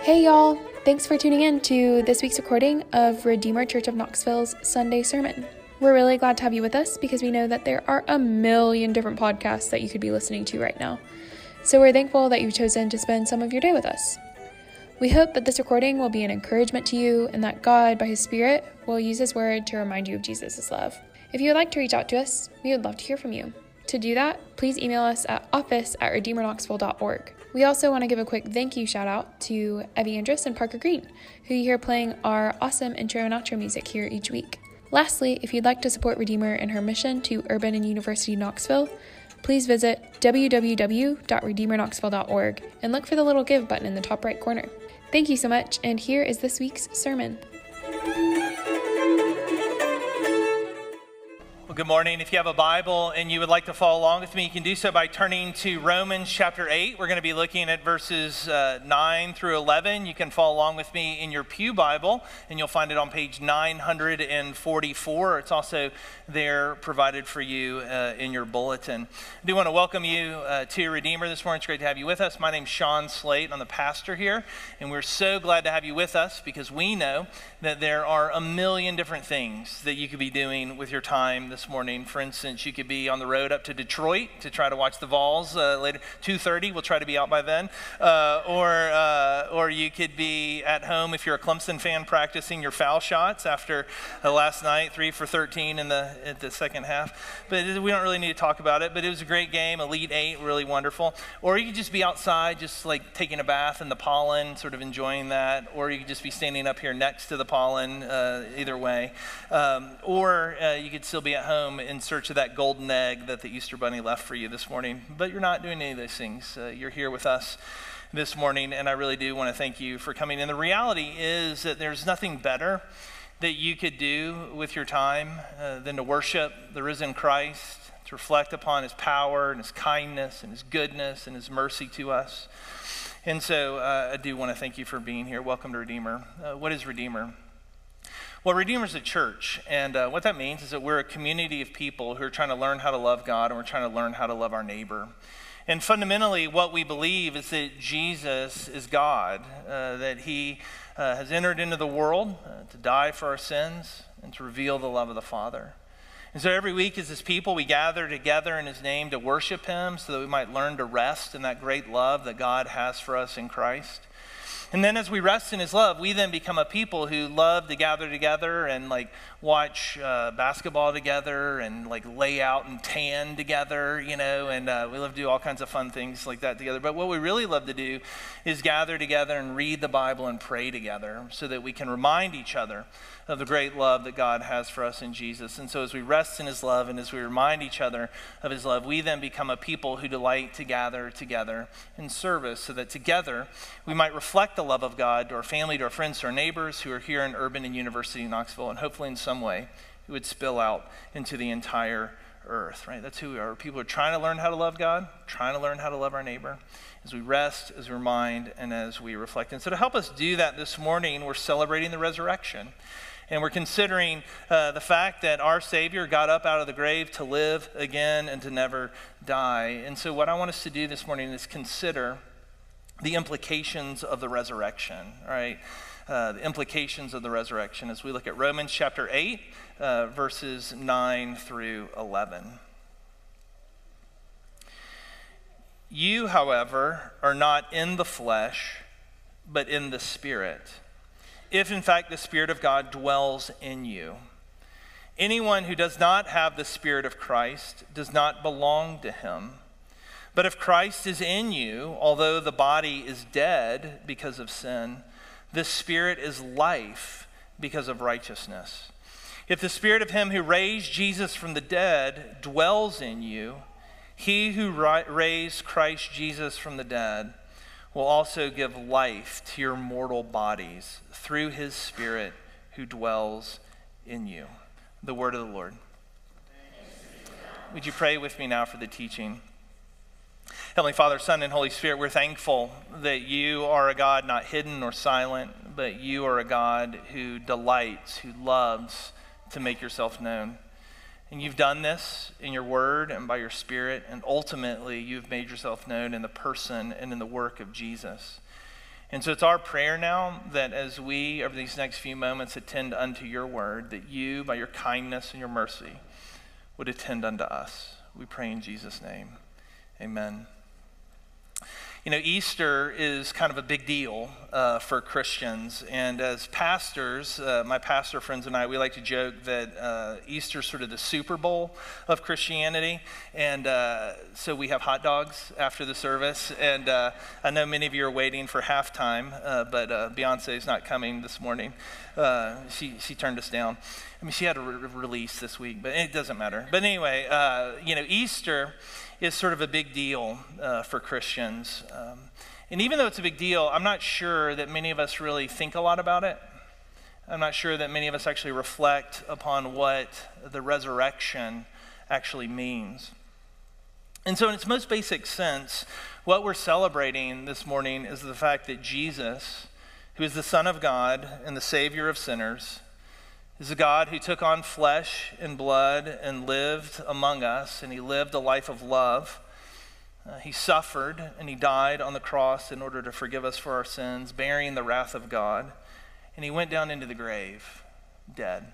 Hey y'all, thanks for tuning in to this week's recording of Redeemer Church of Knoxville's Sunday Sermon. We're really glad to have you with us because we know that there are a million different podcasts that you could be listening to right now. So we're thankful that you've chosen to spend some of your day with us. We hope that this recording will be an encouragement to you and that God, by His Spirit, will use His Word to remind you of Jesus' love. If you would like to reach out to us, we would love to hear from you. To do that, please email us at office@redeemerknoxville.org. We also want to give a quick thank you shout out to Evie Andrus and Parker Green, who you hear playing our awesome intro and outro music here each week. Lastly, if you'd like to support Redeemer in her mission to Urban and University Knoxville, please visit www.redeemerknoxville.org and look for the little give button in the top right corner. Thank you so much, and here is this week's sermon. Well, good morning. If you have a Bible and you would like to follow along with me, you can do so by turning to Romans chapter 8. We're going to be looking at verses 9 through 11. You can follow along with me in your pew Bible, and you'll find it on page 944. It's also there provided for you in your bulletin. I do want to welcome you to Redeemer this morning. It's great to have you with us. My name's Sean Slate. I'm the pastor here, and we're so glad to have you with us because we know that there are a million different things that you could be doing with your time this morning. For instance, you could be on the road up to Detroit to try to watch the Vols later, 2:30. We'll try to be out by then. Or you could be at home if you're a Clemson fan practicing your foul shots after last night, 3 for 13 at the second half. But we don't really need to talk about it. But it was a great game, Elite Eight, really wonderful. Or you could just be outside, just like taking a bath in the pollen, sort of enjoying that. Or you could just be standing up here next to the pollen, either way. Or you could still be at home in search of that golden egg that the Easter Bunny left for you this morning. But you're not doing any of those things. You're here with us this morning, and I really do want to thank you for coming. And the reality is that there's nothing better that you could do with your time than to worship the risen Christ, to reflect upon His power and His kindness and His goodness and His mercy to us. And so I do want to thank you for being here. Welcome to Redeemer. What is Redeemer? Well, Redeemer is a church, and what that means is that we're a community of people who are trying to learn how to love God, and we're trying to learn how to love our neighbor. And fundamentally, what we believe is that Jesus is God, that He has entered into the world to die for our sins and to reveal the love of the Father. And so every week as His people, we gather together in His name to worship Him so that we might learn to rest in that great love that God has for us in Christ. And then as we rest in His love, we then become a people who love to gather together and watch basketball together and lay out and tan together, and we love to do all kinds of fun things like that together. But what we really love to do is gather together and read the Bible and pray together so that we can remind each other of the great love that God has for us in Jesus. And so as we rest in His love and as we remind each other of His love, we then become a people who delight to gather together in service so that together we might reflect the love of God to our family, to our friends, to our neighbors who are here in Urban and University Knoxville, and hopefully in some way it would spill out into the entire earth, right? That's who we are. People are trying to learn how to love God, trying to learn how to love our neighbor as we rest, as we remind, and as we reflect. And so to help us do that this morning, we're celebrating the resurrection. And we're considering the fact that our Savior got up out of the grave to live again and to never die. And so what I want us to do this morning is consider the implications of the resurrection, right? The implications of the resurrection as we look at Romans chapter 8, verses 9 through 11. You, however, are not in the flesh, but in the Spirit, if in fact the Spirit of God dwells in you. Anyone who does not have the Spirit of Christ does not belong to Him. But if Christ is in you, although the body is dead because of sin, the Spirit is life because of righteousness. If the Spirit of Him who raised Jesus from the dead dwells in you, He who raised Christ Jesus from the dead will also give life to your mortal bodies through His Spirit who dwells in you. The word of the Lord. Would you pray with me now for the teaching? Heavenly Father, Son, and Holy Spirit, we're thankful that You are a God not hidden nor silent, but You are a God who delights, who loves to make Yourself known. And You've done this in Your word and by Your Spirit, and ultimately You've made Yourself known in the person and in the work of Jesus. And so it's our prayer now that as we, over these next few moments, attend unto your word, that you, by your kindness and your mercy, would attend unto us. We pray in Jesus' name. Amen. You know, Easter is kind of a big deal for Christians. And as pastors, my pastor friends and I, we like to joke that Easter is sort of the Super Bowl of Christianity. And so we have hot dogs after the service. And I know many of you are waiting for halftime, but Beyonce is not coming this morning. She turned us down. I mean, she had a release this week, but it doesn't matter. But anyway, you know, Easter is sort of a big deal for Christians. And even though it's a big deal, I'm not sure that many of us really think a lot about it. I'm not sure that many of us actually reflect upon what the resurrection actually means. And so in its most basic sense, what we're celebrating this morning is the fact that Jesus, who is the Son of God and the Savior of sinners, is a God who took on flesh and blood and lived among us, and he lived a life of love. He suffered and he died on the cross in order to forgive us for our sins, bearing the wrath of God. And he went down into the grave, dead.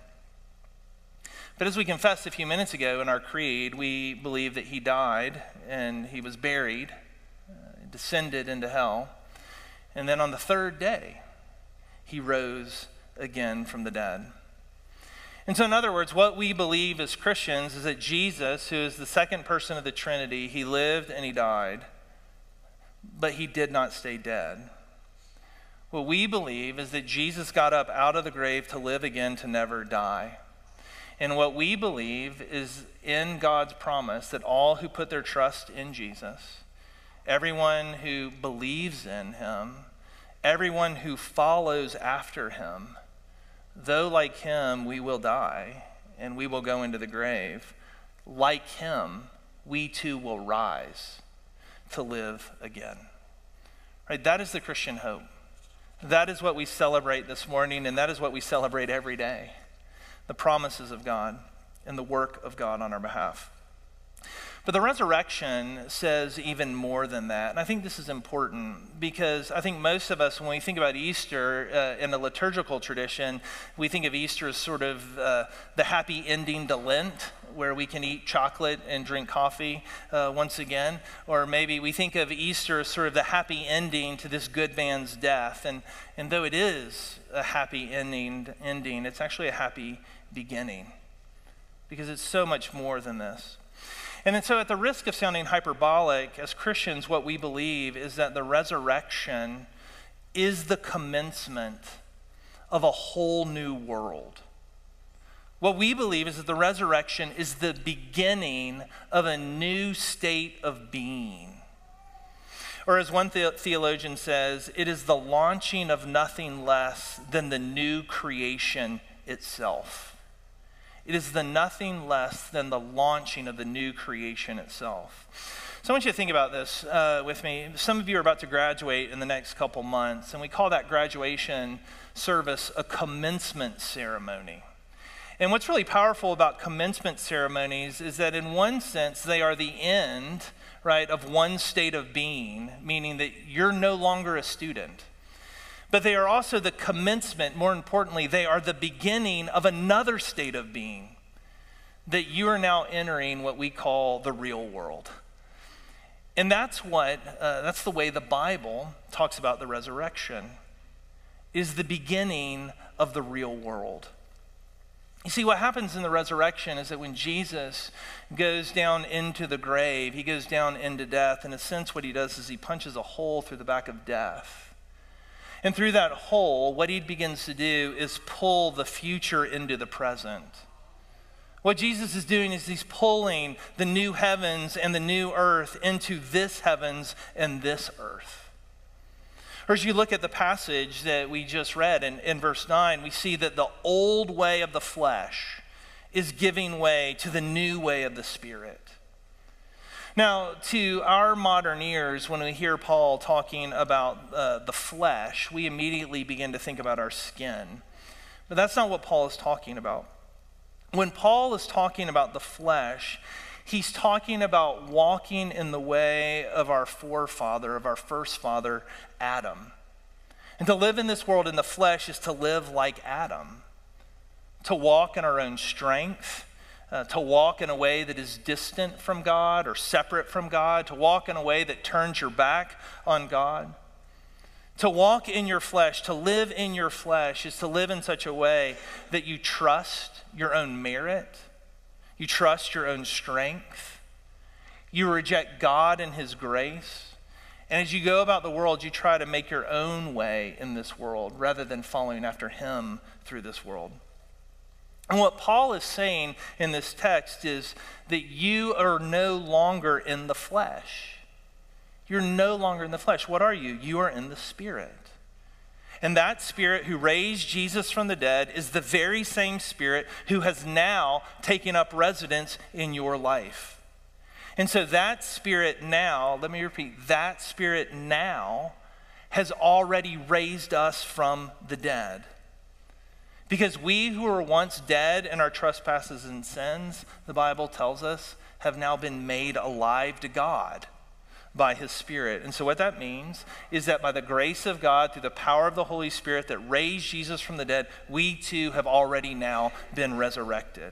But as we confessed a few minutes ago in our creed, we believe that he died and he was buried, descended into hell. And then on the third day, he rose again from the dead. And so in other words, what we believe as Christians is that Jesus, who is the second person of the Trinity, he lived and he died, but he did not stay dead. What we believe is that Jesus got up out of the grave to live again, to never die. And what we believe is in God's promise that all who put their trust in Jesus, everyone who believes in him, everyone who follows after him, though like him we will die and we will go into the grave, like him we too will rise to live again. Right? That is the Christian hope. That is what we celebrate this morning, and that is what we celebrate every day. The promises of God and the work of God on our behalf. But the resurrection says even more than that. And I think this is important because I think most of us, when we think about Easter in a liturgical tradition, we think of Easter as sort of the happy ending to Lent, where we can eat chocolate and drink coffee once again. Or maybe we think of Easter as sort of the happy ending to this good man's death. And though it is a happy ending, it's actually a happy beginning because it's so much more than this. And so at the risk of sounding hyperbolic, as Christians, what we believe is that the resurrection is the commencement of a whole new world. What we believe is that the resurrection is the beginning of a new state of being. Or as one theologian says, it is the launching of nothing less than the new creation itself. It is the nothing less than the launching of the new creation itself. So I want you to think about this with me. Some of you are about to graduate in the next couple months, and we call that graduation service a commencement ceremony. And what's really powerful about commencement ceremonies is that in one sense, they are the end, right, of one state of being, meaning that you're no longer a student. But they are also the commencement, more importantly, they are the beginning of another state of being, that you are now entering what we call the real world. And that's the way the Bible talks about the resurrection, is the beginning of the real world. You see, what happens in the resurrection is that when Jesus goes down into the grave, he goes down into death. In a sense, what he does is he punches a hole through the back of death. And through that hole, what he begins to do is pull the future into the present. What Jesus is doing is he's pulling the new heavens and the new earth into this heavens and this earth. Or as you look at the passage that we just read in verse 9, we see that the old way of the flesh is giving way to the new way of the Spirit. Now, to our modern ears, when we hear Paul talking about the flesh, we immediately begin to think about our skin. But that's not what Paul is talking about. When Paul is talking about the flesh, he's talking about walking in the way of our forefather, of our first father, Adam. And to live in this world in the flesh is to live like Adam, to walk in our own strength, to walk in a way that is distant from God or separate from God, to walk in a way that turns your back on God. To walk in your flesh, to live in your flesh, is to live in such a way that you trust your own merit, you trust your own strength, you reject God and his grace. And as you go about the world, you try to make your own way in this world rather than following after him through this world. And what Paul is saying in this text is that you are no longer in the flesh. You're no longer in the flesh. What are you? You are in the Spirit. And that Spirit who raised Jesus from the dead is the very same Spirit who has now taken up residence in your life. And so that Spirit now, let me repeat, that Spirit now has already raised us from the dead. Because we who were once dead in our trespasses and sins, the Bible tells us, have now been made alive to God by his Spirit. And so what that means is that by the grace of God, through the power of the Holy Spirit that raised Jesus from the dead, we too have already now been resurrected.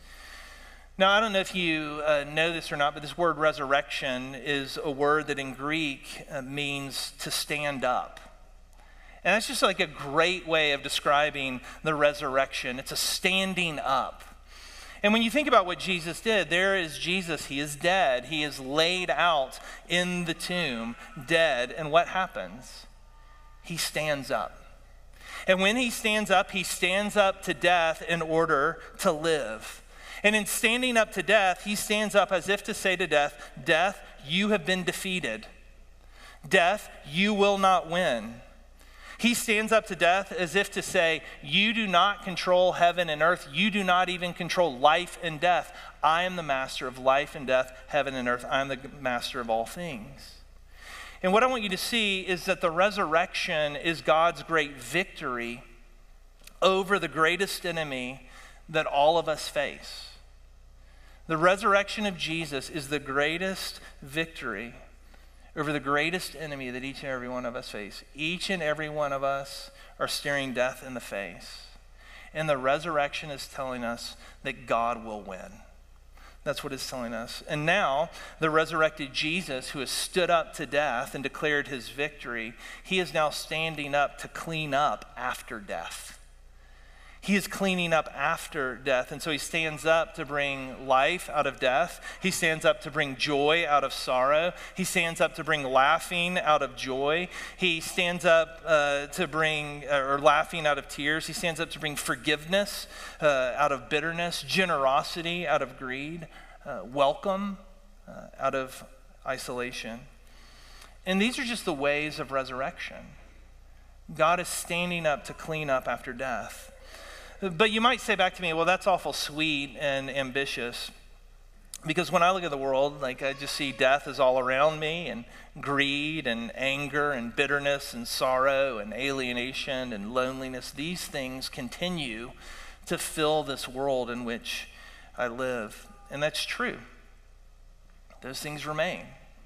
Now, I don't know if you know this or not, but this word resurrection is a word that in Greek means to stand up. And that's just like a great way of describing the resurrection. It's a standing up. And when you think about what Jesus did, there is Jesus. He is dead. He is laid out in the tomb, dead. And what happens? He stands up. And when he stands up to death in order to live. And in standing up to death, he stands up as if to say to death, death, you have been defeated. Death, you will not win. He stands up to death as if to say, you do not control heaven and earth. You do not even control life and death. I am the master of life and death, heaven and earth. I am the master of all things. And what I want you to see is that the resurrection is God's great victory over the greatest enemy that all of us face. The resurrection of Jesus is the greatest victory over the greatest enemy that each and every one of us face. Each and every one of us are staring death in the face. And the resurrection is telling us that God will win. That's what it's telling us. And now, the resurrected Jesus, who has stood up to death and declared his victory, he is now standing up to clean up after death. He is cleaning up after death. And so he stands up to bring life out of death. He stands up to bring joy out of sorrow. He stands up to bring laughing out of joy. He stands up to bring, or laughing out of tears. He stands up to bring forgiveness out of bitterness, generosity out of greed, welcome out of isolation. And these are just the ways of resurrection. God is standing up to clean up after death. But you might say back to me, well, that's awful sweet and ambitious. Because when I look at the world, like I just see death is all around me, and greed and anger and bitterness and sorrow and alienation and loneliness. These things continue to fill this world in which I live. And that's true. Those things remain.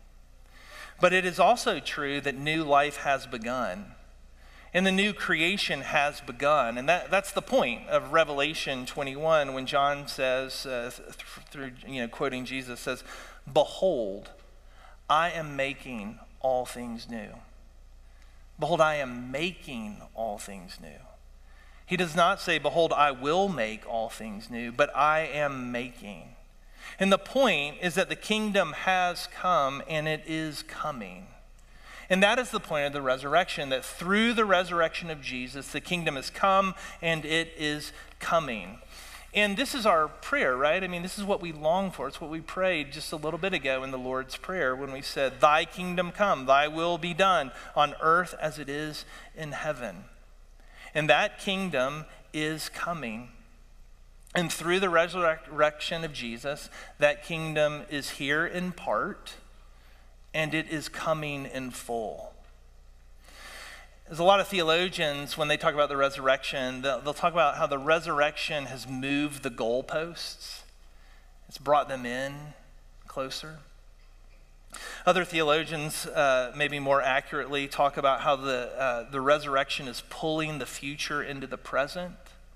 But it is also true that new life has begun. And the new creation has begun. And that's the point of Revelation 21 when John says, quoting Jesus, says, behold, I am making all things new. Behold, I am making all things new. He does not say, behold, I will make all things new, but I am making. And the point is that the kingdom has come and it is coming. And that is the point of the resurrection, that through the resurrection of Jesus, the kingdom has come and it is coming. And this is our prayer, right? I mean, this is what we long for. It's what we prayed just a little bit ago in the Lord's Prayer when we said, thy kingdom come, thy will be done on earth as it is in heaven. And that kingdom is coming. And through the resurrection of Jesus, that kingdom is here in part, and it is coming in full. There's a lot of theologians, when they talk about the resurrection, they'll talk about how the resurrection has moved the goalposts. It's brought them in closer. Other theologians, maybe more accurately, talk about how the resurrection is pulling the future into the present.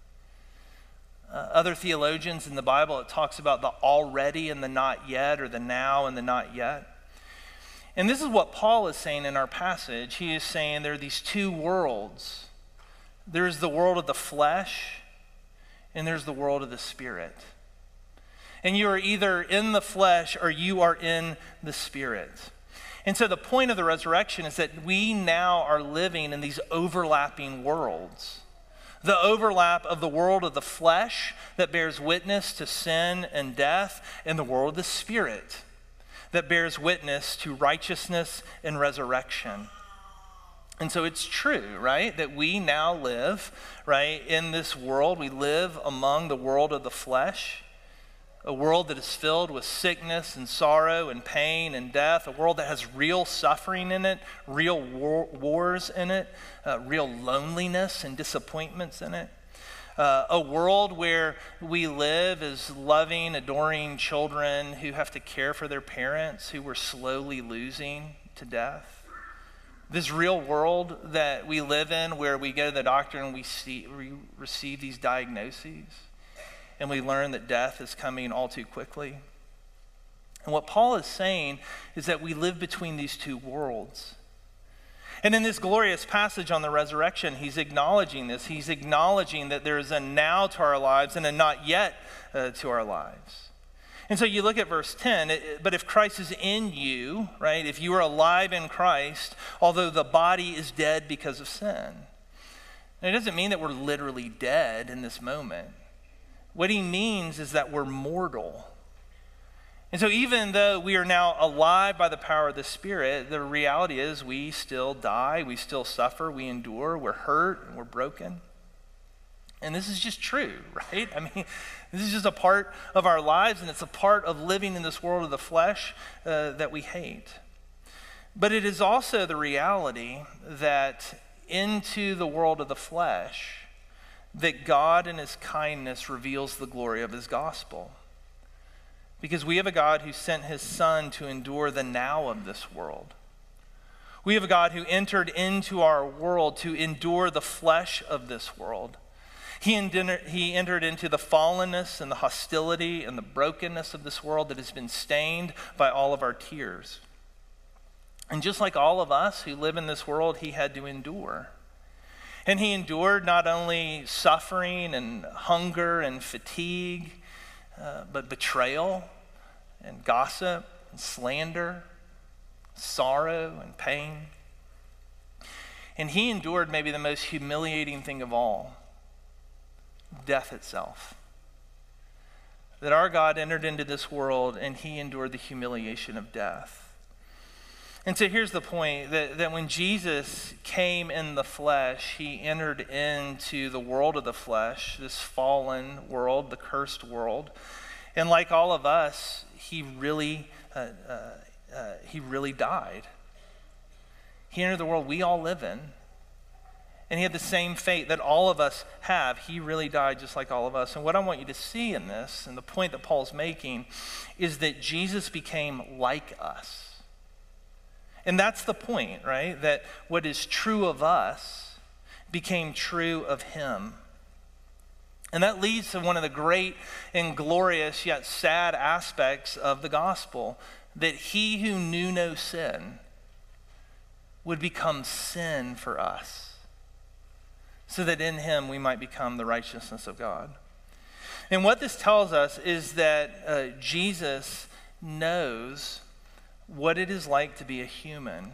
Other theologians in the Bible, it talks about the already and the not yet, or the now and the not yet. And this is what Paul is saying in our passage. He is saying there are these two worlds. There's the world of the flesh, and there's the world of the spirit. And you are either in the flesh or you are in the spirit. And so the point of the resurrection is that we now are living in these overlapping worlds. The overlap of the world of the flesh that bears witness to sin and death, and the world of the spirit that bears witness to righteousness and resurrection. And so it's true, right, that we now live, right, in this world. We live among the world of the flesh, a world that is filled with sickness and sorrow and pain and death, a world that has real suffering in it, real wars in it, real loneliness and disappointments in it. A world where we live as loving, adoring children who have to care for their parents who we're slowly losing to death. This real world that we live in where we go to the doctor and we receive these diagnoses and we learn that death is coming all too quickly. And what Paul is saying is that we live between these two worlds. And in this glorious passage on the resurrection, he's acknowledging this. He's acknowledging that there is a now to our lives and a not yet to our lives. And so you look at verse 10, but if Christ is in you, right, if you are alive in Christ, although the body is dead because of sin. And it doesn't mean that we're literally dead in this moment. What he means is that we're mortal. And so even though we are now alive by the power of the Spirit, the reality is we still die, we still suffer, we endure, we're hurt, and we're broken. And this is just true, right? I mean, this is just a part of our lives, and it's a part of living in this world of the flesh that we hate. But it is also the reality that into the world of the flesh, that God in his kindness reveals the glory of his gospel. Because we have a God who sent his Son to endure the now of this world. We have a God who entered into our world to endure the flesh of this world. He entered into the fallenness and the hostility and the brokenness of this world that has been stained by all of our tears. And just like all of us who live in this world, he had to endure. And he endured not only suffering and hunger and fatigue, but betrayal and gossip and slander, sorrow and pain. And he endured maybe the most humiliating thing of all, death itself. That our God entered into this world and he endured the humiliation of death. And so here's the point, that when Jesus came in the flesh, he entered into the world of the flesh, this fallen world, the cursed world. And like all of us, he really died. He entered the world we all live in. And he had the same fate that all of us have. He really died just like all of us. And what I want you to see in this, and the point that Paul's making, is that Jesus became like us. And that's the point, right? That what is true of us became true of him. And that leads to one of the great and glorious yet sad aspects of the gospel, that he who knew no sin would become sin for us, so that in him we might become the righteousness of God. And what this tells us is that Jesus knows what it is like to be a human.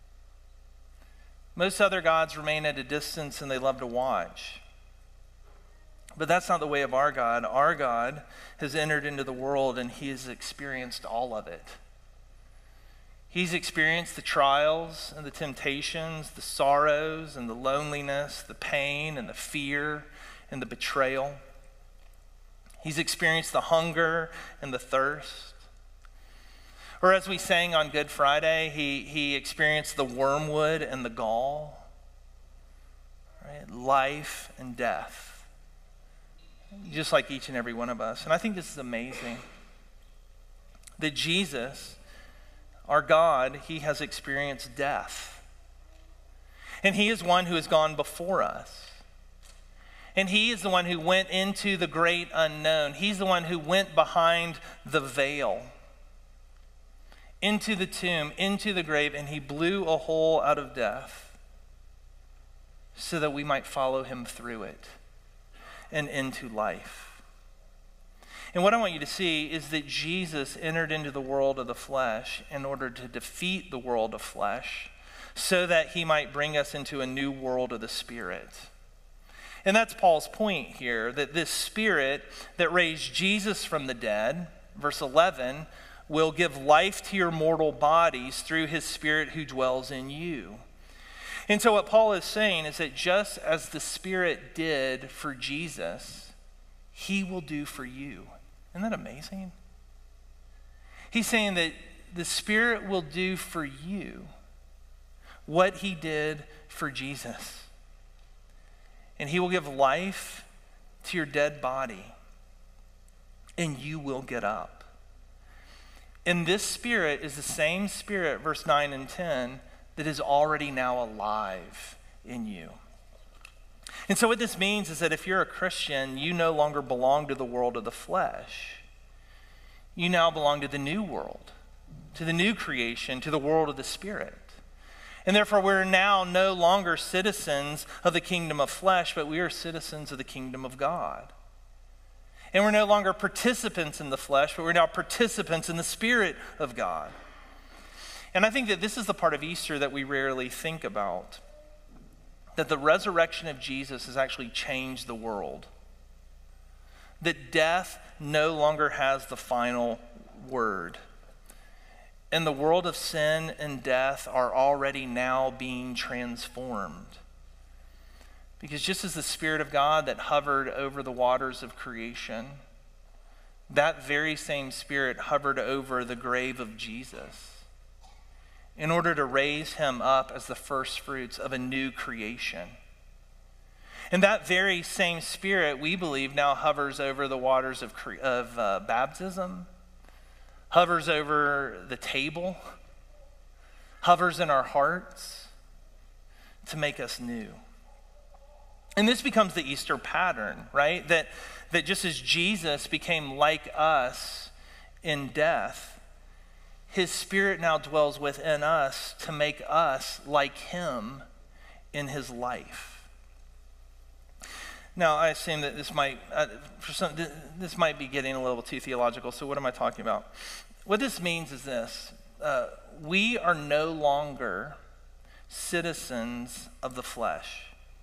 Most other gods remain at a distance and they love to watch. But that's not the way of our God. Our God has entered into the world and he has experienced all of it. He's experienced the trials and the temptations, the sorrows and the loneliness, the pain and the fear and the betrayal. He's experienced the hunger and the thirst. Or as we sang on Good Friday, he experienced the wormwood and the gall, right? Life and death, just like each and every one of us. And I think this is amazing, that Jesus, our God, he has experienced death. And he is one who has gone before us. And he is the one who went into the great unknown. He's the one who went behind the veil, into the tomb, into the grave, and he blew a hole out of death so that we might follow him through it and into life. And what I want you to see is that Jesus entered into the world of the flesh in order to defeat the world of flesh so that he might bring us into a new world of the Spirit. And that's Paul's point here, that this Spirit that raised Jesus from the dead, verse 11, will give life to your mortal bodies through his Spirit who dwells in you. And so what Paul is saying is that just as the Spirit did for Jesus, he will do for you. Isn't that amazing? He's saying that the Spirit will do for you what he did for Jesus. And he will give life to your dead body, and you will get up. And this Spirit is the same Spirit, verse 9 and 10, that is already now alive in you. And so what this means is that if you're a Christian, you no longer belong to the world of the flesh. You now belong to the new world, to the new creation, to the world of the Spirit. And therefore, we're now no longer citizens of the kingdom of flesh, but we are citizens of the kingdom of God. And we're no longer participants in the flesh, but we're now participants in the Spirit of God. And I think that this is the part of Easter that we rarely think about, that the resurrection of Jesus has actually changed the world. That death no longer has the final word. And the world of sin and death are already now being transformed. Because just as the Spirit of God that hovered over the waters of creation, that very same Spirit hovered over the grave of Jesus in order to raise him up as the first fruits of a new creation. And that very same Spirit, we believe, now hovers over the waters of baptism, hovers over the table, hovers in our hearts to make us new. And this becomes the Easter pattern, right? That just as Jesus became like us in death, his Spirit now dwells within us to make us like him in his life. Now, I assume that this might be getting a little too theological, so what am I talking about? What this means is this. We are no longer citizens of the flesh.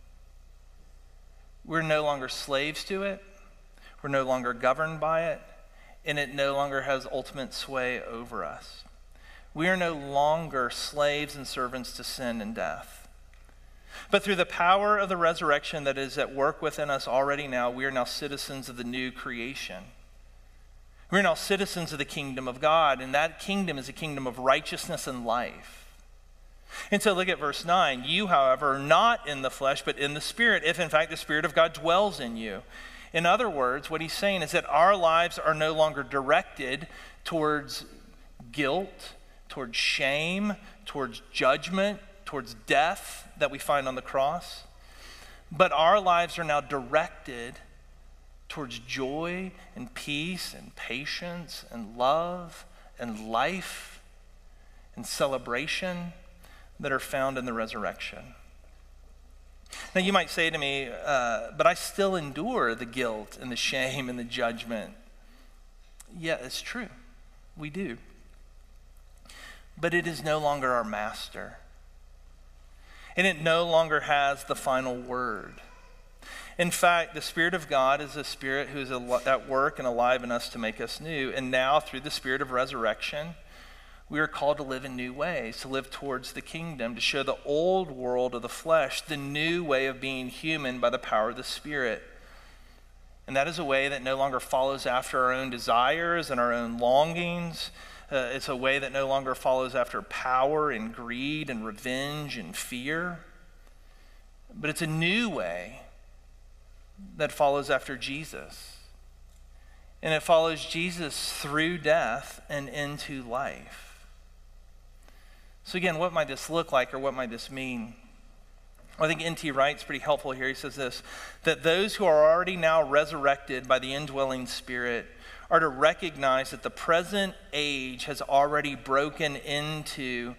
We're no longer slaves to it. We're no longer governed by it. And it no longer has ultimate sway over us. We are no longer slaves and servants to sin and death. But through the power of the resurrection that is at work within us already now, we are now citizens of the new creation. We're now citizens of the kingdom of God, and that kingdom is a kingdom of righteousness and life. And so look at verse 9. You, however, are not in the flesh, but in the Spirit, if in fact the Spirit of God dwells in you. In other words, what he's saying is that our lives are no longer directed towards guilt, towards shame, towards judgment, towards death that we find on the cross. But our lives are now directed towards joy and peace and patience and love and life and celebration that are found in the resurrection. Now you might say to me, but I still endure the guilt and the shame and the judgment. Yeah, it's true. We do. But it is no longer our master. And it no longer has the final word. In fact, the Spirit of God is a Spirit who is at work and alive in us to make us new. And now, through the Spirit of resurrection, we are called to live in new ways, to live towards the kingdom, to show the old world of the flesh the new way of being human by the power of the Spirit. And that is a way that no longer follows after our own desires and our own longings. It's a way that no longer follows after power and greed and revenge and fear. But it's a new way that follows after Jesus. And it follows Jesus through death and into life. So again, what might this look like, or what might this mean? I think N.T. Wright's pretty helpful here. He says this, that those who are already now resurrected by the indwelling Spirit are to recognize that the present age has already been broken into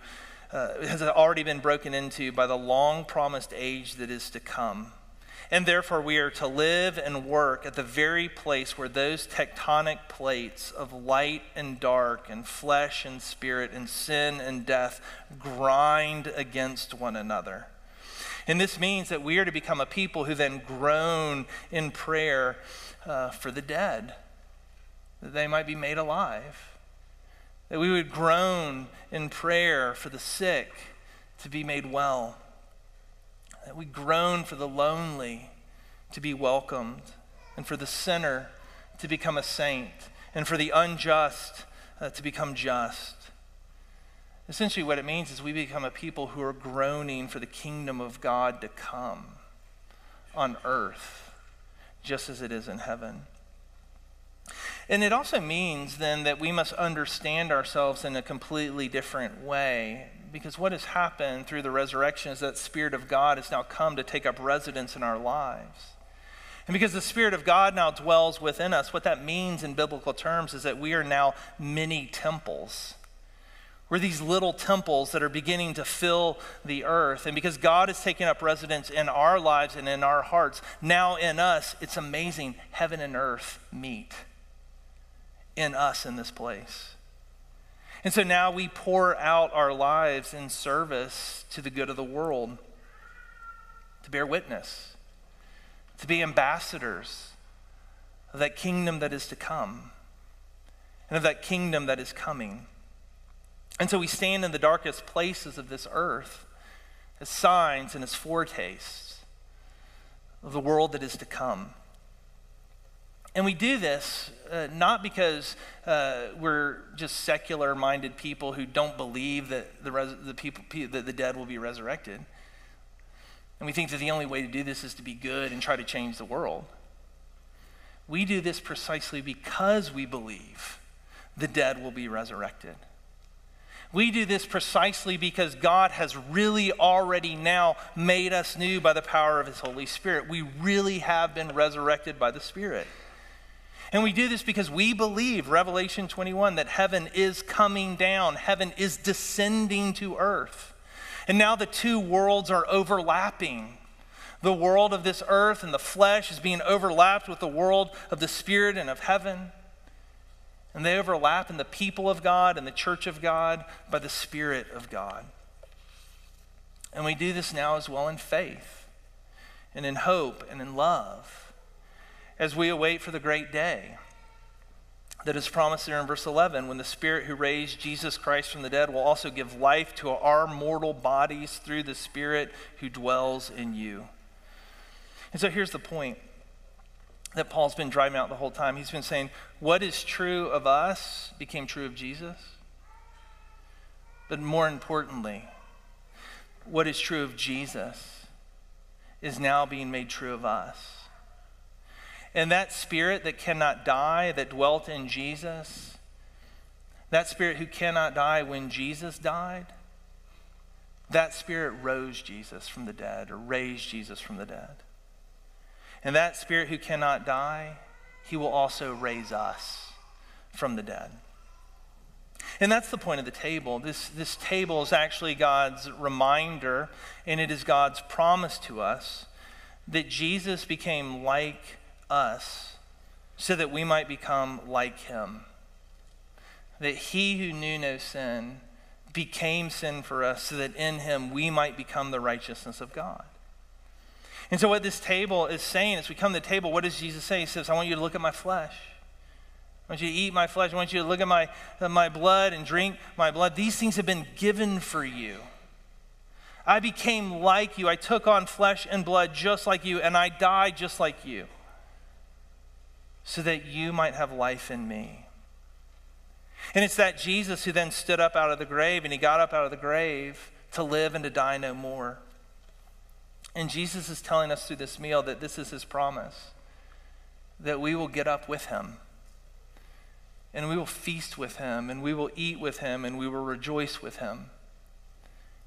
by the long-promised age that is to come. And therefore we are to live and work at the very place where those tectonic plates of light and dark and flesh and spirit and sin and death grind against one another. And this means that we are to become a people who then groan in prayer for the dead, that they might be made alive. That we would groan in prayer for the sick to be made well. That we groan for the lonely to be welcomed, and for the sinner to become a saint, and for the unjust to become just. Essentially what it means is we become a people who are groaning for the kingdom of God to come on earth, just as it is in heaven. And it also means then that we must understand ourselves in a completely different way, because what has happened through the resurrection is that Spirit of God has now come to take up residence in our lives. And because the Spirit of God now dwells within us, what that means in biblical terms is that we are now mini temples. We're these little temples that are beginning to fill the earth. And because God is taking up residence in our lives and in our hearts, now in us, it's amazing. Heaven and earth meet in us in this place. And so now we pour out our lives in service to the good of the world, to bear witness, to be ambassadors of that kingdom that is to come and of that kingdom that is coming. And so we stand in the darkest places of this earth as signs and as foretastes of the world that is to come. And we do this not because we're just secular-minded people who don't believe that the dead will be resurrected. And we think that the only way to do this is to be good and try to change the world. We do this precisely because we believe the dead will be resurrected. We do this precisely because God has really already now made us new by the power of his Holy Spirit. We really have been resurrected by the Spirit. And we do this because we believe, Revelation 21, that heaven is coming down. Heaven is descending to earth. And now the two worlds are overlapping. The world of this earth and the flesh is being overlapped with the world of the Spirit and of heaven. And they overlap in the people of God and the church of God by the Spirit of God. And we do this now as well in faith and in hope and in love as we await for the great day that is promised there in verse 11, when the Spirit who raised Jesus Christ from the dead will also give life to our mortal bodies through the Spirit who dwells in you. And so here's the point that Paul's been driving out the whole time. He's been saying, what is true of us became true of Jesus. But more importantly, what is true of Jesus is now being made true of us. And that Spirit that cannot die, that dwelt in Jesus, that Spirit who cannot die when Jesus died, that Spirit rose Jesus from the dead, or raised Jesus from the dead. And that Spirit who cannot die, he will also raise us from the dead. And that's the point of the table. This table is actually God's reminder, and it is God's promise to us that Jesus became like us so that we might become like him. That he who knew no sin became sin for us so that in him we might become the righteousness of God. And so what this table is saying, as we come to the table, what does Jesus say? He says, I want you to look at my flesh. I want you to eat my flesh. I want you to look at my blood and drink my blood. These things have been given for you. I became like you. I took on flesh and blood just like you, and I died just like you, so that you might have life in me. And it's that Jesus who then stood up out of the grave, and he got up out of the grave to live and to die no more. And Jesus is telling us through this meal that this is his promise, that we will get up with him, and we will feast with him, and we will eat with him, and we will rejoice with him.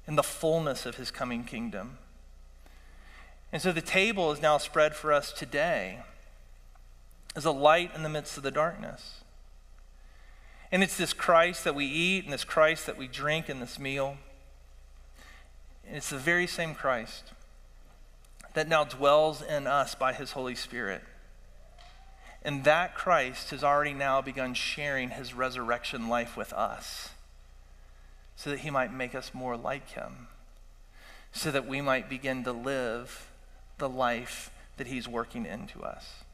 in the fullness of his coming kingdom. And so the table is now spread for us today as a light in the midst of the darkness. And it's this Christ that we eat and this Christ that we drink in this meal. And it's the very same Christ that now dwells in us by his Holy Spirit. And that Christ has already now begun sharing his resurrection life with us so that he might make us more like him, so that we might begin to live the life that he's working into us.